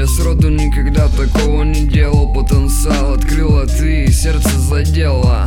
Я сроду никогда такого не делал. Потенциал открыла ты, сердце задело.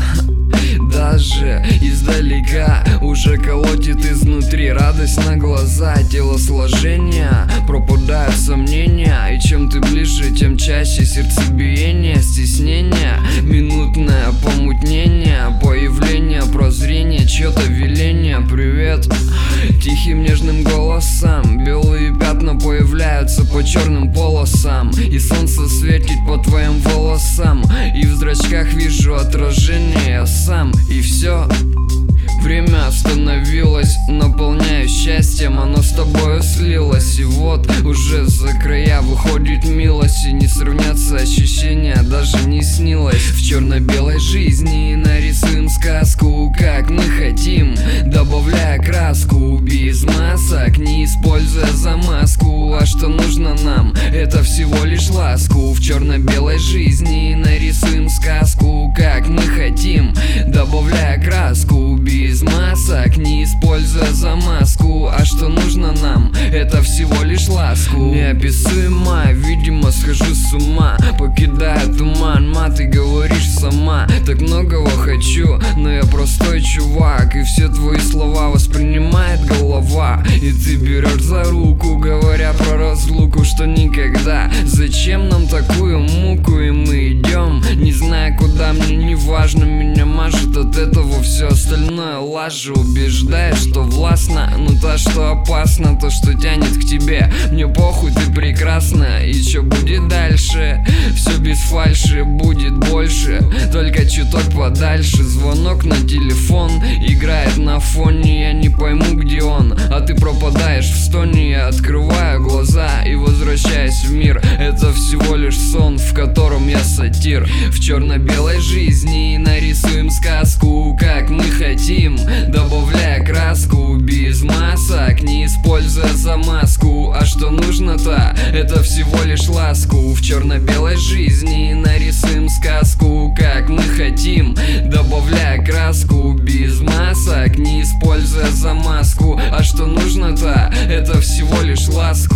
Даже издалека уже колотит изнутри. Радость на глаза, телосложение, пропадают сомнения. И чем ты ближе, тем чаще сердцебиение, стеснение, минутное помутнение, появление прозрения, чье-то веление. Привет тихим нежным голосам. Белые пятна появляются по черным полосам, и солнце светит по твоим волосам, и в зрачках вижу отражение я сам. И все, время остановилось, наполняю счастьем, оно с тобою слилось. И вот уже за края выходит милость, и не сравнятся ощущения, даже не снилось. В черно-белой жизни нарисуем сказку, как мы хотим, добавляя краску, без масок, не используя замазку. А что нужно нам, это всего лишь ласку. В черно-белой жизни нарисуем сказку, как мы хотим, добавляя краску, без масок, не используя замазку. А что нужно нам, это всего лишь ласку. Неописуемо, видимо, схожу с ума, покидая туман. Ты говоришь сама, так многого хочу, но я простой чувак, и все твои слова воспринимает голова. И ты берешь за руку, говоря про разлуку, что никогда. Зачем нам такую муку, и мы идем, не зная куда. Мне не важно, меня мажет от этого все остальное лажа. Убеждает, что властно, но то, что опасно, то, что тянет к тебе. Мне похуй, ты прекрасна, и что будет дальше? Все без фальши, будет больше, только чуток подальше. Звонок на телефон играет на фоне, я не пойму, где он, а ты пропадаешь в стоне. Я открываю глаза и возвращаюсь в мир. Это всего лишь сон, в котором я сатир. В черно-белой жизни нарисуем сказку, как мы хотим, добавляя краску, без масок, не используя замазку. А что нужно-то, это всего лишь ласку. В черно-белой жизни нарисуем сказку, как мы хотим, добавляя краску, без масок, не используя замазку. А что нужно-то, это всего лишь ласку.